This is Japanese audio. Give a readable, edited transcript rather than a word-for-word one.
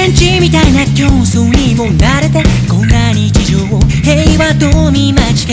ンチみたいな競争にも慣れてこんな日常を平和と見間違